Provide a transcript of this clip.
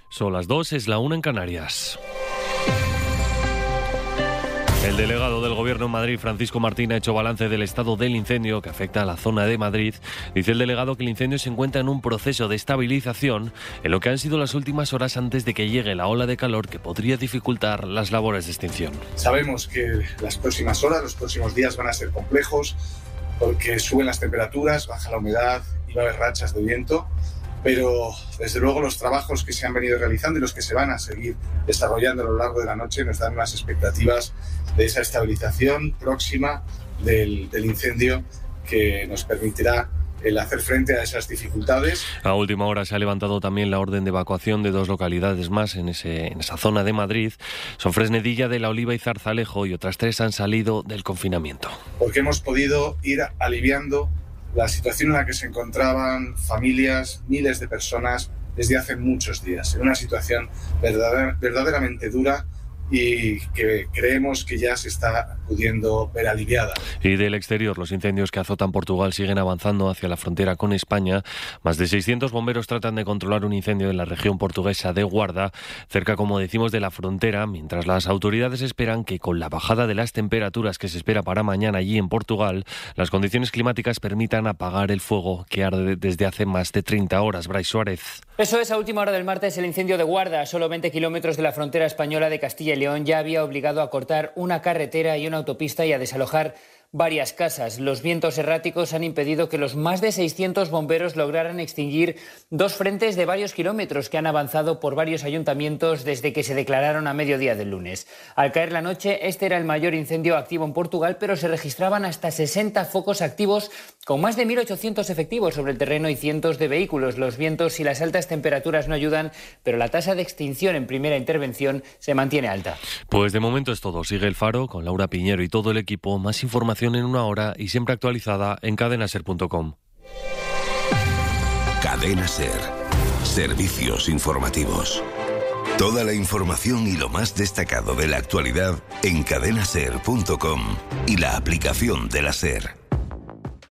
Son las 2, es la 1 en Canarias. El delegado del Gobierno en Madrid, Francisco Martín, ha hecho balance del estado del incendio que afecta a la zona de Madrid. Dice el delegado que el incendio se encuentra en un proceso de estabilización en lo que han sido las últimas horas antes de que llegue la ola de calor que podría dificultar las labores de extinción. Sabemos que las próximas horas, los próximos días van a ser complejos porque suben las temperaturas, baja la humedad y va a haber rachas de viento. Pero desde luego los trabajos que se han venido realizando y los que se van a seguir desarrollando a lo largo de la noche nos dan unas expectativas de esa estabilización próxima del incendio que nos permitirá el hacer frente a esas dificultades. A última hora se ha levantado también la orden de evacuación de 2 localidades más en esa zona de Madrid. Son Fresnedilla de la Oliva y Zarzalejo, y otras 3 han salido del confinamiento. Porque hemos podido ir aliviando la situación en la que se encontraban familias, miles de personas desde hace muchos días, en una situación verdaderamente dura y que creemos que ya se está pudiendo ver aliviada. Y del exterior, los incendios que azotan Portugal siguen avanzando hacia la frontera con España. Más de 600 bomberos tratan de controlar un incendio en la región portuguesa de Guarda, cerca, como decimos, de la frontera, mientras las autoridades esperan que con la bajada de las temperaturas que se espera para mañana allí en Portugal, las condiciones climáticas permitan apagar el fuego que arde desde hace más de 30 horas. Brais Suárez. Eso es, a última hora del martes el incendio de Guarda, a solo 20 kilómetros de la frontera española de Castilla y León, ya había obligado a cortar una carretera y una autopista y a desalojar varias casas. Los vientos erráticos han impedido que los más de 600 bomberos lograran extinguir 2 frentes de varios kilómetros que han avanzado por varios ayuntamientos desde que se declararon a mediodía del lunes. Al caer la noche, este era el mayor incendio activo en Portugal, pero se registraban hasta 60 focos activos con más de 1.800 efectivos sobre el terreno y cientos de vehículos. Los vientos y las altas temperaturas no ayudan, pero la tasa de extinción en primera intervención se mantiene alta. Pues de momento es todo. Sigue El Faro con Laura Piñero y todo el equipo. Más información en una hora y siempre actualizada en cadenaser.com. Cadena Ser. Servicios informativos. Toda la información y lo más destacado de la actualidad en cadenaser.com y la aplicación de la Ser.